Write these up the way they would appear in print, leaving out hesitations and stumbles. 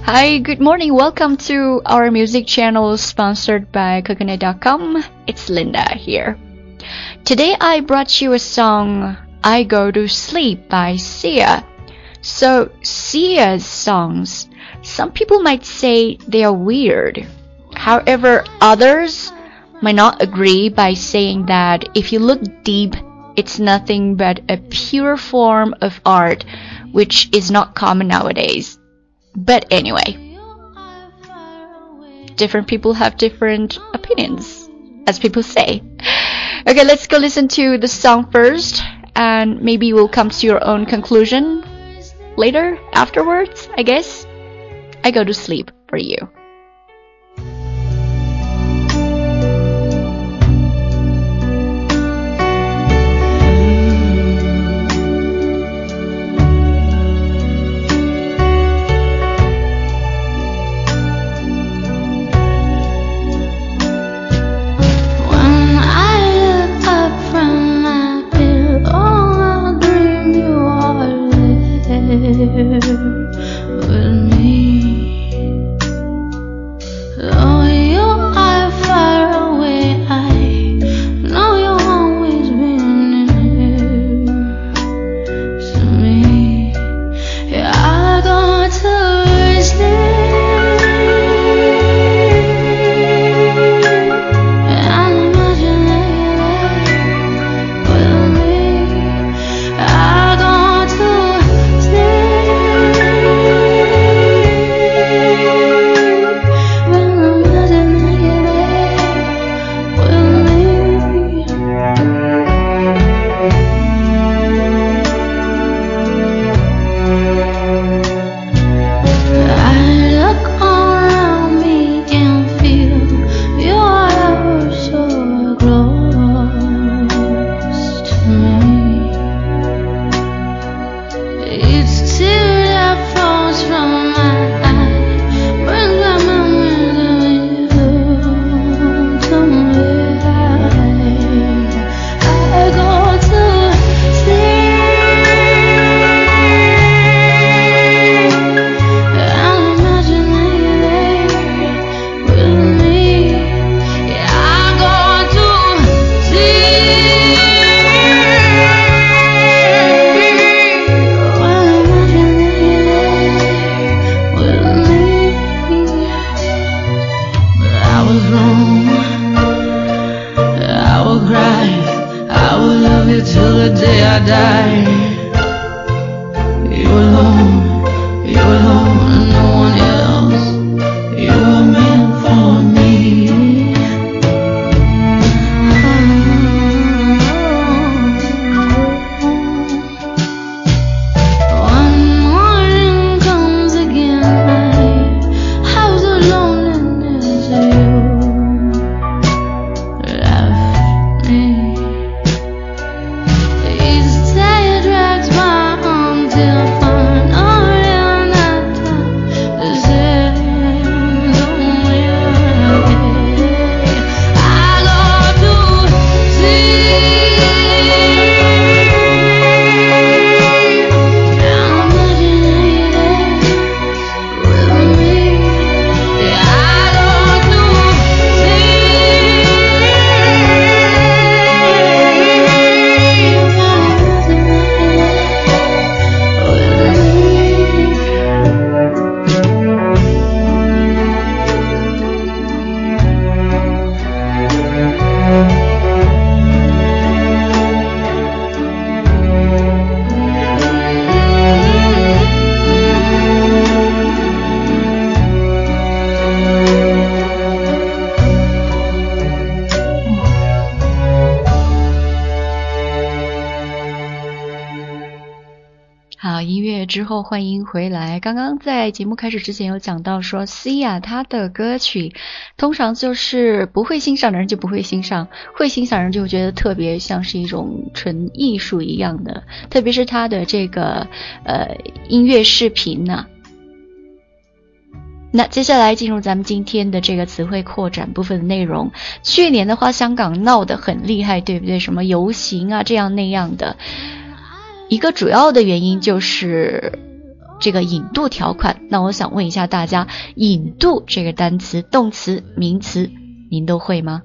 Hi, good morning. Welcome to our music channel sponsored by Coconut.com. It's Linda here. Today I brought you a song, I Go to Sleep by Sia. So Sia's songs, some people might say they are weird. However, others might not agree by saying that if you look deep, it's nothing but a pure form of art, which is not common nowadays.But anyway, different people have different opinions, as people say. Okay, let's go listen to the song first, and maybe you will come to your own conclusion later, afterwards, I guess. I Go to Sleep for you.好，音乐之后欢迎回来。刚刚在节目开始之前有讲到说 Sia 她的歌曲通常就是不会欣赏的人就不会欣赏，会欣赏人就会觉得特别像是一种纯艺术一样的，特别是她的这个音乐视频呢。那接下来进入咱们今天的这个词汇扩展部分的内容。去年的话香港闹得很厉害，对不对？什么游行啊这样那样的，一个主要的原因就是这个引渡条款。那我想问一下大家，引渡这个单词，动词、名词，您都会吗？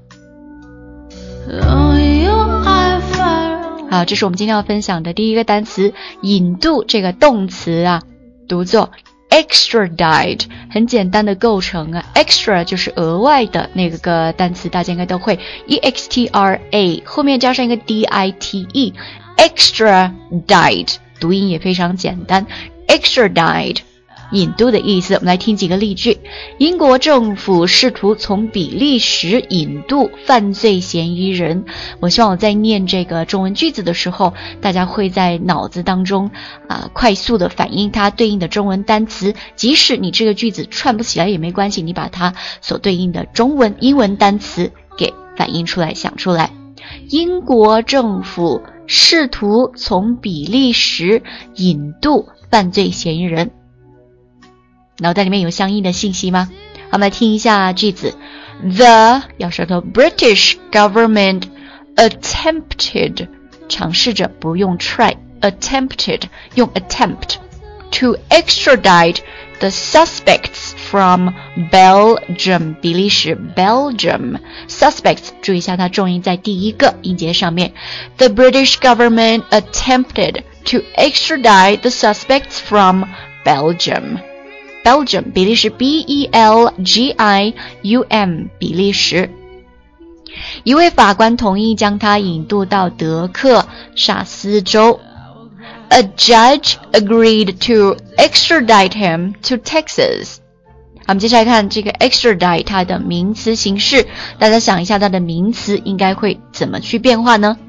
好，这是我们今天要分享的第一个单词，引渡这个动词啊，读作 extradite， 很简单的构成啊 extra 就是额外的那个单词，大家应该都会 extra 后面加上一个 dite extradite， 读音也非常简单 extradite， 引渡的意思。我们来听几个例句。英国政府试图从比利时引渡犯罪嫌疑人。我希望我在念这个中文句子的时候，大家会在脑子当中快速的反映它对应的中文单词，即使你这个句子串不起来也没关系，你把它所对应的中文英文单词给反映出来，想出来。英国政府试图从比利时引渡犯罪嫌疑人。脑袋里面有相应的信息吗？我们来听一下句子。The 要舌头 British government attempted 尝试着，不用 try， attempted 用 attempt to extradite the suspects from Belgium 比利时 Belgium suspects 注意一下它重音在第一个音节上面。The British government attempted to extradite the suspects from Belgium Belgium 比利时 B-E-L-G-I-U-M 比利时。一位法官同意将他引渡到德克萨斯州。A judge agreed to extradite him to Texas。我们接下来看这个 extradite 它的名词形式，大家想一下它的名词应该会怎么去变化呢？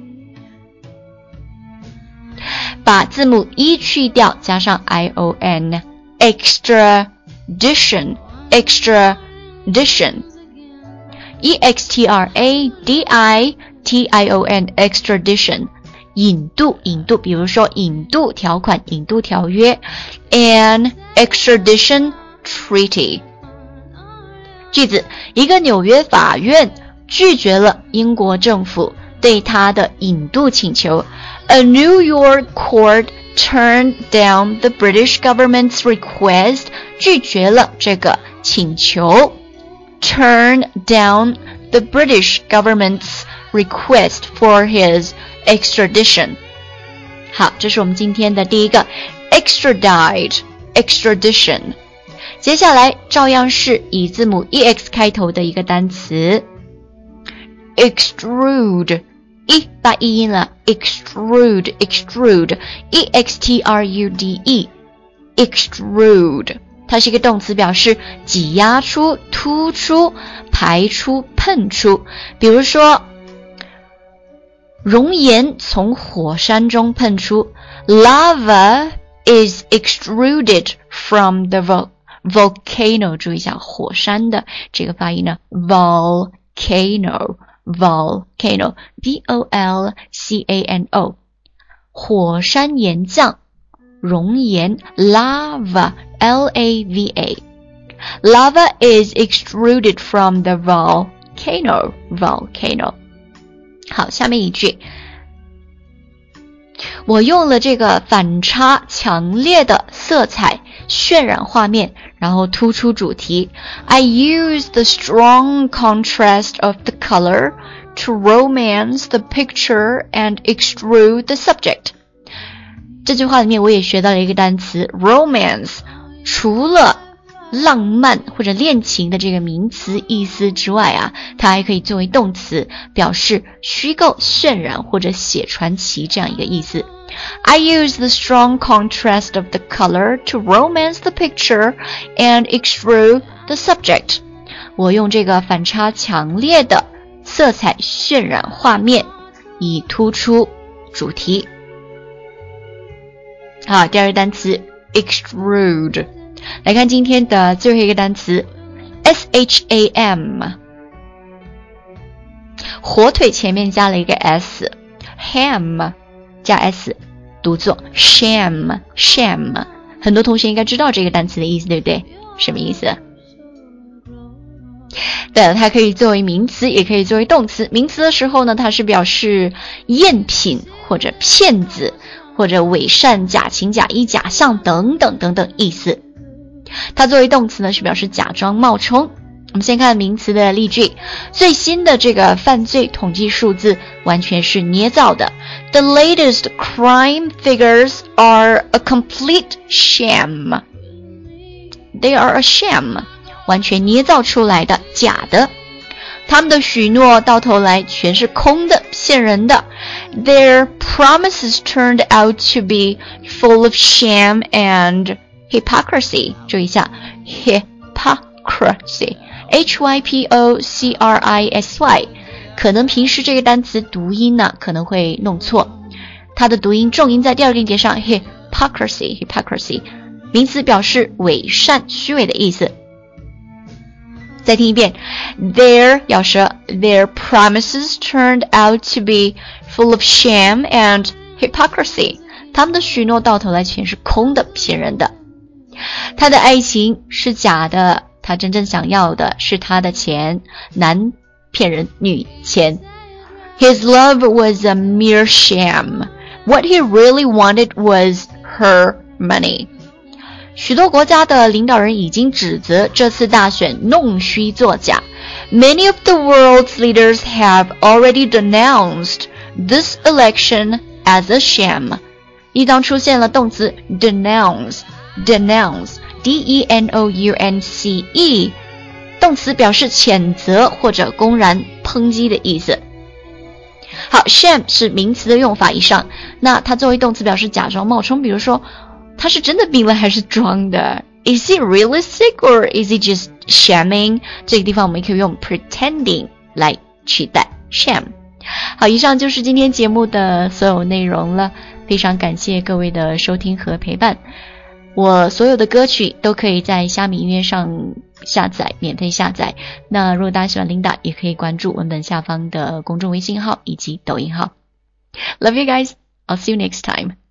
把字母 E 去掉，加上 I-O-N extradition extradition E-X-T-R-A-D-I-T-I-O-N extradition 引渡比如说引渡条款引渡条约 an extradition treaty 句子一个纽约法院拒绝了英国政府对他的引渡请求 A New York court turned down the British government's request 拒绝了这个请求 Turn down the British government's request for his extradition 好，这是我们今天的第一个 extradite extradition 接下来照样是以字母 EX 开头的一个单词 extrude发一音了 extrude E-X-T-R-U-D-E extrude 它是一个动词，表示挤压出突出排出喷出比如说熔岩从火山中喷出 Lava is extruded from the volcano 注意一下火山的这个发音呢 volcano V-O-L-C-A-N-O 火山岩浆熔岩 lava L-A-V-A Lava is extruded from the volcano 好，下面一句我用了这个反差强烈的色彩渲染画面然后突出主题 I use the strong contrast of the color to romance the picture and extrude the subject 这句话里面我也学到了一个单词 romance 除了浪漫或者恋情的这个名词意思之外啊，它还可以作为动词表示虚构渲染或者写传奇这样一个意思 I use the strong contrast of the color to romance the picture and extrude the subject 我用这个反差强烈的色彩渲染画面以突出主题好，第二个单词 extrude 来看今天的最后一个单词 S-H-A-M 火腿前面加了一个 S ham 加 S 读作 sham 很多同学应该知道这个单词的意思对不对？什么意思？对了，它可以作为名词也可以作为动词名词的时候呢它是表示赝品或者骗子或者伪善、假情、假意、假象等等等等意思。它作为动词呢，是表示假装冒充。我们先看名词的例句，最新的这个犯罪统计数字完全是捏造的。The latest crime figures are a complete sham. They are a sham. 完全捏造出来的，假的。他们的许诺到头来全是空的，骗人的。Their promises turned out to be full of sham and hypocrisy. 注意一下 hypocrisy Hypocrisy 可能平时这个单词读音呢可能会弄错，它的读音重音在第二个音节上 hypocrisy 名词表示伪善虚伪的意思。再听一遍 Their 咬舌 Their promises turned out to be full of sham and hypocrisy 他们的许诺到头来全是空的，骗人的。他的爱情是假的，他真正想要的是他的钱，男骗人，女钱。His love was a mere sham. What he really wanted was her money. 许多国家的领导人已经指责这次大选弄虚作假。Many of the world's leaders have already denounced this election as a sham. 一当出现了动词 denounce D-E-N-O-U-N-C-E 动词表示谴责或者公然抨击的意思。好 sham 是名词的用法以上，那它作为动词表示假装冒充，比如说他是真的病了还是装的？ Is he really sick or is he just shamming? 这个地方我们可以用 pretending 来取代 sham。 好，以上就是今天节目的所有内容了，非常感谢各位的收听和陪伴。我所有的歌曲都可以在虾米音乐上下载，免费下载。那如果大家喜欢Linda，也可以关注文本下方的公众微信号以及抖音号。Love you guys, I'll see you next time.